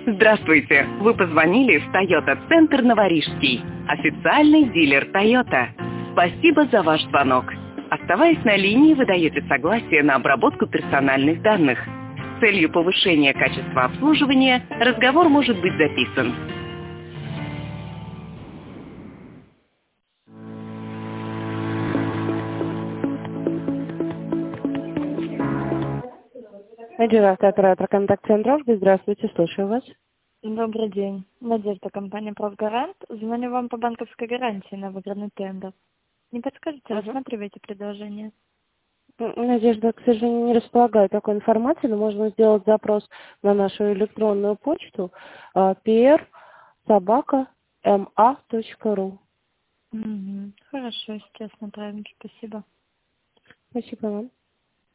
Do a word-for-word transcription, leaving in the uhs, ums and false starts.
Здравствуйте! Вы позвонили в Toyota Центр Новорижский, официальный дилер Toyota. Спасибо за ваш звонок. Оставаясь на линии, вы даете согласие на обработку персональных данных. С целью повышения качества обслуживания разговор может быть записан. Менеджер автооператора контакт-центра. Здравствуйте, слушаю вас. Добрый день. Надежда, компания «Правгарант». Звоню вам по банковской гарантии на выигранный тендер. Не подскажете, Угу. рассматриваете предложение? Надежда, к сожалению, не располагаю такой информацией, но можно сделать запрос на нашу электронную почту пи эр собака эм а точка ру. Угу. Хорошо, сейчас направим. Спасибо. Спасибо вам.